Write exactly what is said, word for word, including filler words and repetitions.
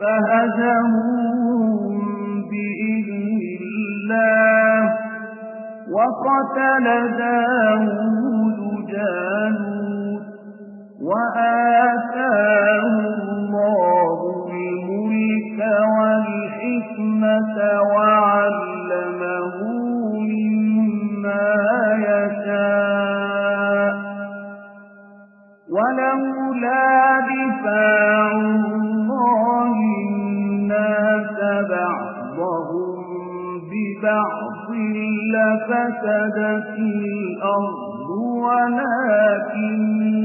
فهزموهم بإذن الله وقتل داود جالوت وآتاه الله الملك والحكمة وعلمه مما يشاء ولولا دفاع الله الناس بعضهم ببعض لفسدت الأرض ولكن